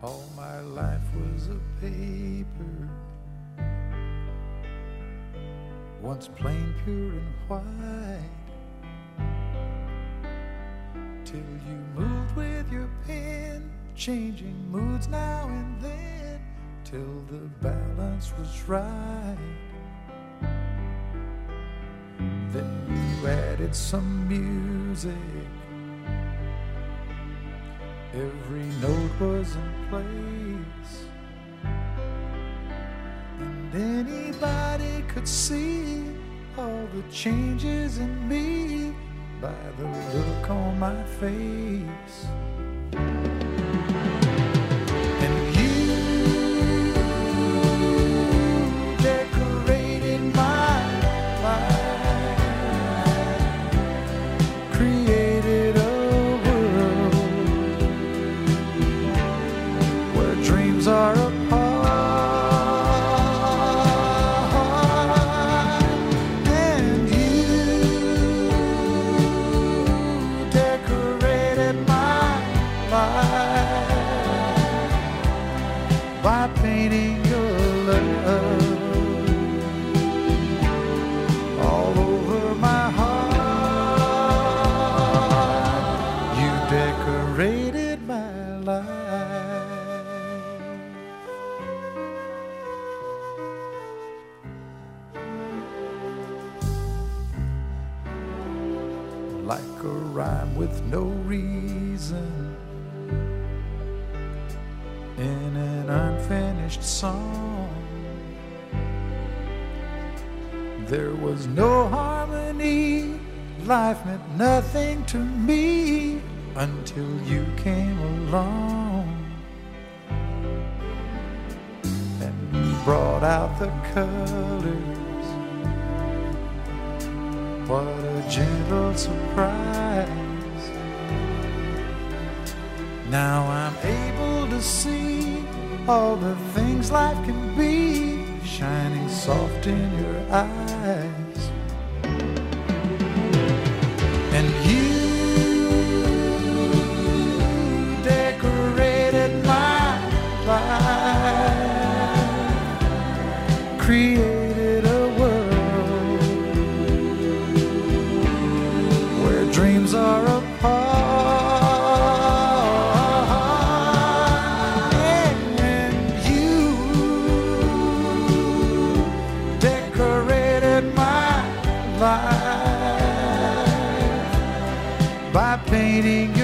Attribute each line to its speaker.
Speaker 1: All my life was a paper, once plain, pure and white, till you moved with your pen, changing moods now and then, till the balance was right. Then you added some music, every note was in place, and anybody could see all the changes in me by the look on my face. And you decorated my life, created a world where dreams are apart. And you decorated my life by painting your love all over my heart. You decorated my life. Like a rhyme with no reason in an unfinished song, there was no harmony, life meant nothing to me until you came along and brought out the colors. What a gentle surprise. Now I'm able to see all the things life can be, shining soft in your eyes. And you decorated my life, created a world where dreams are apart. And you decorated my life by painting your